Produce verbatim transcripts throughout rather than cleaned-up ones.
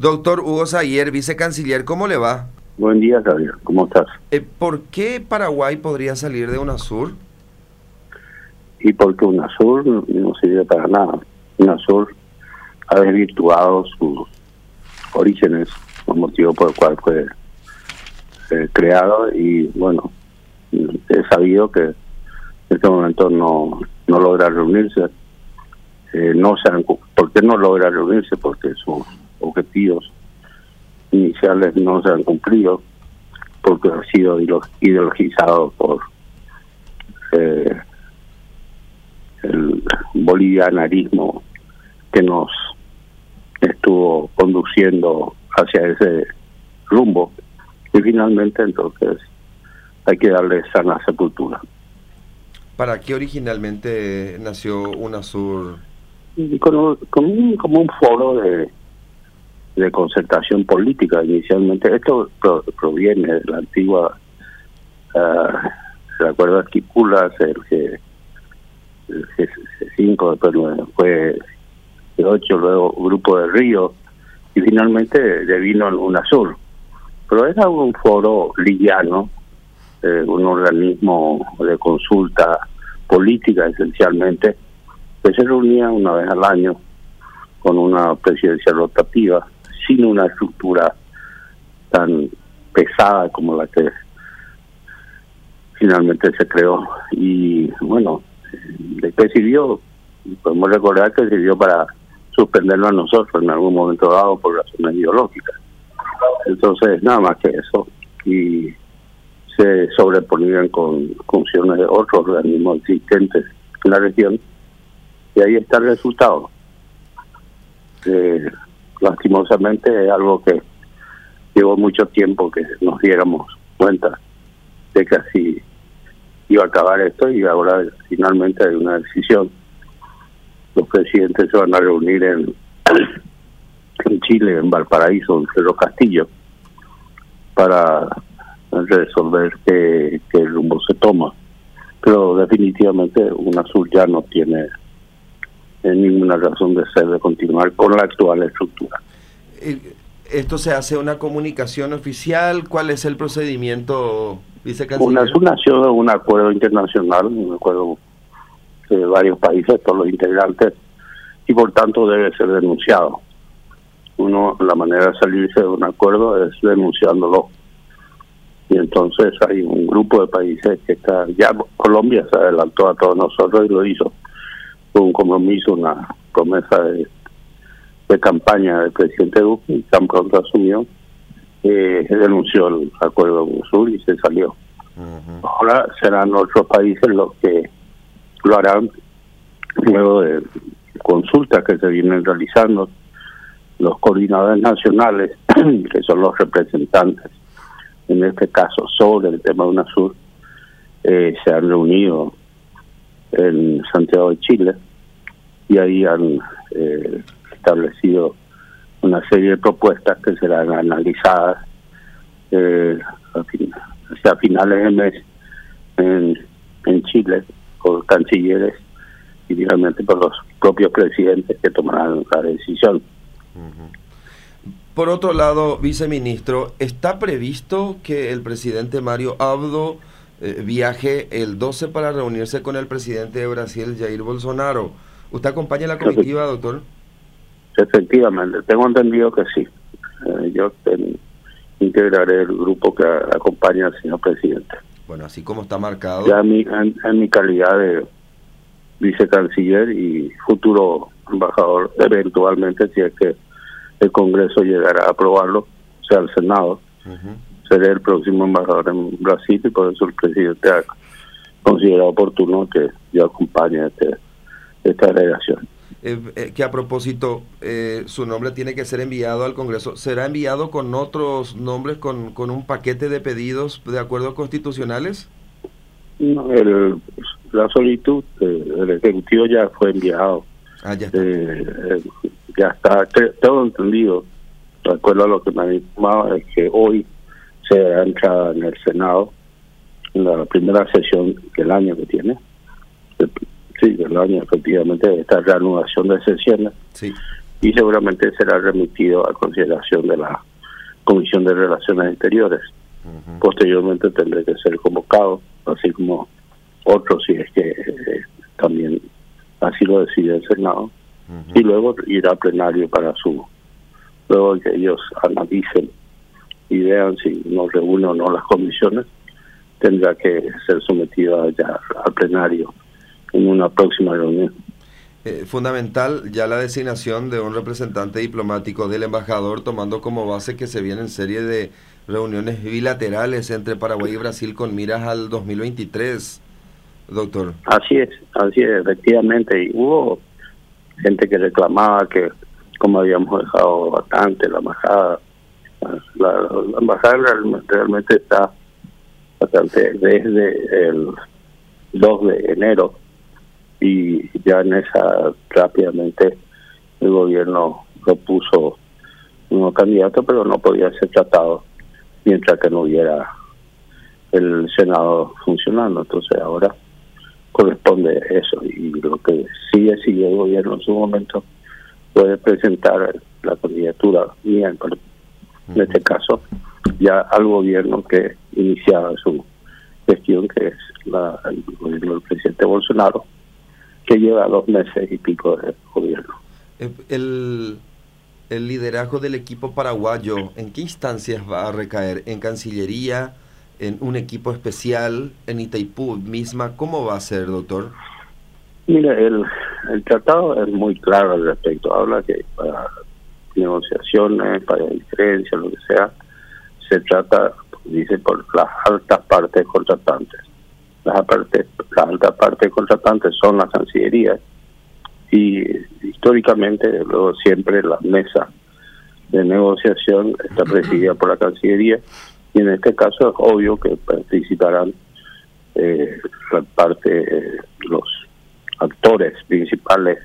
Doctor Hugo Saguier, vicecanciller, ¿cómo le va? Buen día, Javier. ¿Cómo estás? Eh, ¿Por qué Paraguay podría salir de UNASUR? Y porque UNASUR no sirve para nada. UNASUR ha desvirtuado sus orígenes, el motivo por el cual fue eh, creado, y bueno, he sabido que en este momento no, no logra reunirse. Eh, no se han, ¿Por qué no logra reunirse? Porque sus objetivos iniciales no se han cumplido, porque ha sido ideologizado por eh, el bolivianismo que nos estuvo conduciendo hacia ese rumbo, y finalmente entonces hay que darle sana sepultura. ¿Para qué originalmente nació UNASUR? Y con un, con un, como un foro de de concertación política inicialmente. Esto pro, proviene de la antigua uh, el acuerdo de Esquipulas, el G, el G cinco, después fue G ocho, luego Grupo de Río, y finalmente devino en UNASUR. Pero era un foro liviano, eh, un organismo de consulta política esencialmente, que se reunía una vez al año con una presidencia rotativa, sin una estructura tan pesada como la que finalmente se creó. Y bueno, ¿de qué sirvió? Podemos recordar que sirvió para suspenderlo a nosotros en algún momento dado por razones ideológicas. Entonces, nada más que eso. Y se sobreponían con funciones de otros organismos existentes en la región, y ahí está el resultado. Eh, lastimosamente es algo que llevó mucho tiempo que nos diéramos cuenta de que así iba a acabar esto, y ahora finalmente hay una decisión. Los presidentes se van a reunir en, en Chile, en Valparaíso, en Cerro Castillo, para resolver qué, qué rumbo se toma. Pero definitivamente UNASUR ya no tiene ninguna razón de ser, de continuar con la actual estructura. ¿Esto se hace una comunicación oficial? ¿Cuál es el procedimiento, vicecanciller? UNASUR nació de un acuerdo internacional, un acuerdo de varios países, todos los integrantes, y por tanto debe ser denunciado. Uno, la manera de salirse de un acuerdo es denunciándolo. Y entonces hay un grupo de países que está, ya Colombia se adelantó a todos nosotros y lo hizo. Un compromiso, una promesa de, de campaña del presidente Duque, y tan pronto asumió, eh, denunció el acuerdo de UNASUR y se salió. Uh-huh. Ahora serán otros países los que lo harán luego de consultas que se vienen realizando. Los coordinadores nacionales, que son los representantes, en este caso sobre el tema de UNASUR, eh, se han reunido en Santiago de Chile, y ahí han eh, establecido una serie de propuestas que serán analizadas eh, hacia finales de mes en, en Chile por cancilleres y finalmente por los propios presidentes que tomarán la decisión. Uh-huh. Por otro lado, viceministro, ¿está previsto que el presidente Mario Abdo eh, viaje el doce para reunirse con el presidente de Brasil, Jair Bolsonaro? ¿Usted acompaña la comitiva, doctor? Efectivamente, tengo entendido que sí. Eh, yo ten, integraré el grupo que acompaña al señor presidente. Bueno, así como está marcado. Ya en mi, en, en mi calidad de vicecanciller y futuro embajador, eventualmente, si es que el Congreso llegará a aprobarlo, sea el Senado, uh-huh, seré el próximo embajador en Brasil, y por eso el presidente ha considerado oportuno que yo acompañe este esta delegación. Eh, eh, que a propósito, eh, su nombre tiene que ser enviado al Congreso. ¿Será enviado con otros nombres, con, con un paquete de pedidos de acuerdos constitucionales? No, el, la solicitud del Ejecutivo ya fue enviado. Ah, ya está. Eh, eh, ya está, tengo entendido, de acuerdo a lo que me han informado, es que hoy se dará entrada en el Senado, en la primera sesión del año que tiene. Sí, del año, efectivamente, esta reanudación de sesiones. Sí. y seguramente será remitido a consideración de la Comisión de Relaciones Exteriores. Uh-huh. Posteriormente tendrá que ser convocado, así como otros, si es que eh, también así lo decide el Senado, uh-huh. y luego irá a plenario para su, luego de que ellos analicen y vean si nos reúnen o no las comisiones, tendrá que ser sometida ya al plenario en una próxima reunión. Eh, fundamental ya la designación de un representante diplomático del embajador, tomando como base que se vienen serie de reuniones bilaterales entre Paraguay y Brasil con miras al dos mil veintitrés, doctor. Así es, así es, efectivamente. Y hubo gente que reclamaba que como habíamos dejado bastante la embajada, la, la embajada realmente, realmente está bastante desde el dos de enero, y ya en esa rápidamente el gobierno propuso un nuevo candidato, pero no podía ser tratado mientras que no hubiera el Senado funcionando. Entonces ahora corresponde eso, y lo que sigue sigue el gobierno en su momento puede presentar la candidatura mía en, en este caso ya al gobierno que iniciaba su gestión, que es la, el gobierno del presidente Bolsonaro, que lleva dos meses y pico de gobierno. El, el liderazgo del equipo paraguayo, ¿en qué instancias va a recaer? ¿En Cancillería? ¿En un equipo especial? ¿En Itaipú misma? ¿Cómo va a ser, doctor? Mire, el, el tratado es muy claro al respecto. Habla que para negociaciones, para diferencias, lo que sea, se trata, dice, por las altas partes contratantes. Las, partes, las altas partes contratantes son las cancillerías, y históricamente luego siempre la mesa de negociación está presidida por la Cancillería, y en este caso es obvio que participarán eh, la parte, eh, los actores principales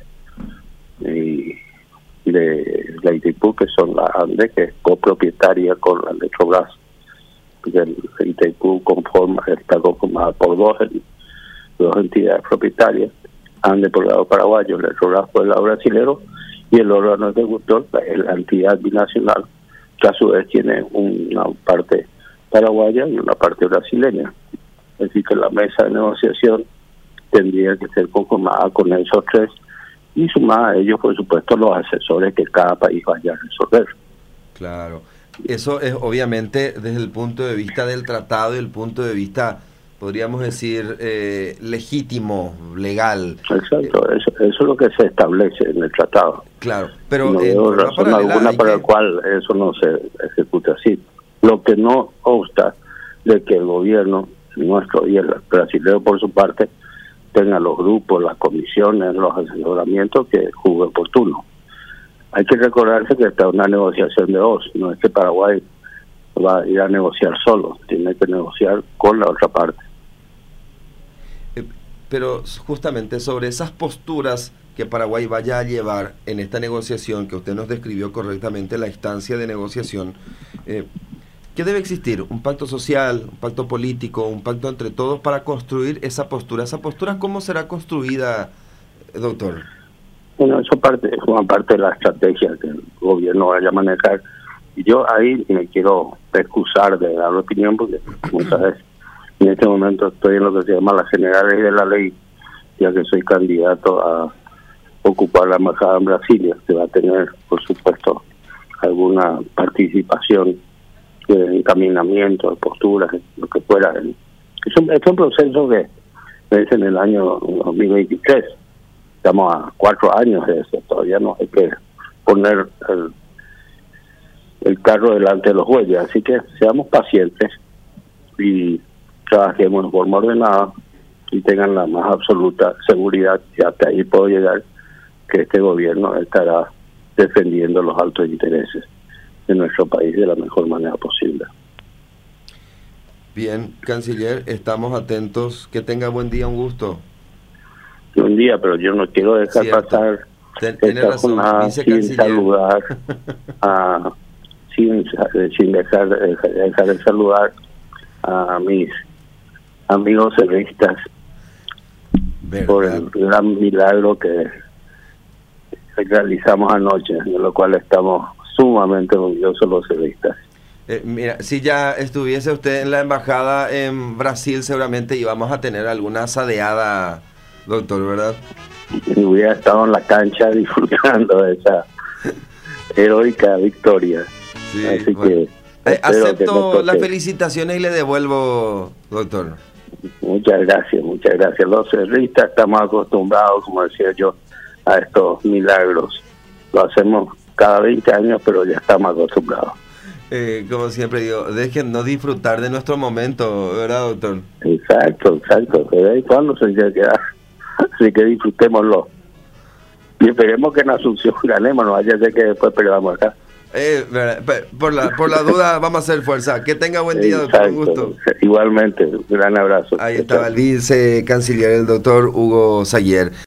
y de la Itaipú, que son la ANDE, que es copropietaria con la Electrobras. El Itaipú conforma, está conformada por dos, dos entidades propietarias, ANDE por el lado paraguayo, el Electrobras por el lado brasilero, y el órgano ejecutor, la entidad binacional, que a su vez tiene una parte paraguaya y una parte brasileña. Es decir, que la mesa de negociación tendría que ser conformada con esos tres, y sumada a ellos, por supuesto, los asesores que cada país vaya a resolver. Claro, eso es obviamente desde el punto de vista del tratado y el punto de vista, podríamos decir, eh, legítimo, legal. Exacto, eso, eso es lo que se establece en el tratado. Claro, pero no eh, veo razón alguna para la cual eso no se ejecute así. Lo que no obsta de que el gobierno nuestro y el brasileño por su parte tengan los grupos, las comisiones, los asesoramientos que juzgue oportuno. Hay que recordarse que esta es una negociación de dos, no es que Paraguay va a ir a negociar solo, tiene que negociar con la otra parte. Eh, pero justamente sobre esas posturas que Paraguay vaya a llevar en esta negociación, que usted nos describió correctamente, la instancia de negociación, eh, ¿qué debe existir? ¿Un pacto social, un pacto político, un pacto entre todos para construir esa postura? ¿Esa postura cómo será construida, doctor? Bueno, eso parte, es una parte de la estrategia que el gobierno vaya a manejar. Y yo ahí me quiero excusar de dar opinión, porque muchas veces en este momento estoy en lo que se llama las generales de la ley, ya que soy candidato a ocupar la embajada en Brasilia, que va a tener, por supuesto, alguna participación de encaminamiento, de posturas, lo que fuera. Es un, es un proceso que es en el año dos mil veintitrés. Estamos a cuatro años de eso, todavía no hay que poner el, el carro delante de los bueyes, así que seamos pacientes y trabajemos de forma ordenada y tengan la más absoluta seguridad, y hasta ahí puedo llegar, que este gobierno estará defendiendo los altos intereses de nuestro país de la mejor manera posible. Bien, canciller, estamos atentos. Que tenga buen día, un gusto. Buen día, pero yo no quiero dejar Cierto. pasar Ten, esta razón, jornada sin saludar, a, sin, sin dejar, dejar de saludar a mis amigos cerristas por el gran milagro que realizamos anoche, de lo cual estamos sumamente orgullosos los celistas. Eh, mira, si ya estuviese usted en la embajada en Brasil, seguramente íbamos a tener alguna asadeada, doctor, ¿verdad? Y hubiera estado en la cancha disfrutando de esa heroica victoria. Sí, Así bueno. que eh, acepto que las felicitaciones y le devuelvo, doctor. Muchas gracias, muchas gracias. Los cerristas estamos acostumbrados, como decía yo, a estos milagros. Lo hacemos cada veinte años, pero ya estamos acostumbrados. Eh, como siempre digo, déjennos disfrutar de nuestro momento, ¿verdad, doctor? Exacto, exacto. De vez en cuando se tiene que dar. Así que disfrutémoslo. Y esperemos que en Asunción ganemos, no vaya a ser que después perdamos acá. Eh, por la por la duda vamos a hacer fuerza. Que tenga buen día, doctor. Un gusto. Igualmente, un gran abrazo. Ahí estaba el vice canciller, el doctor Hugo Sayer.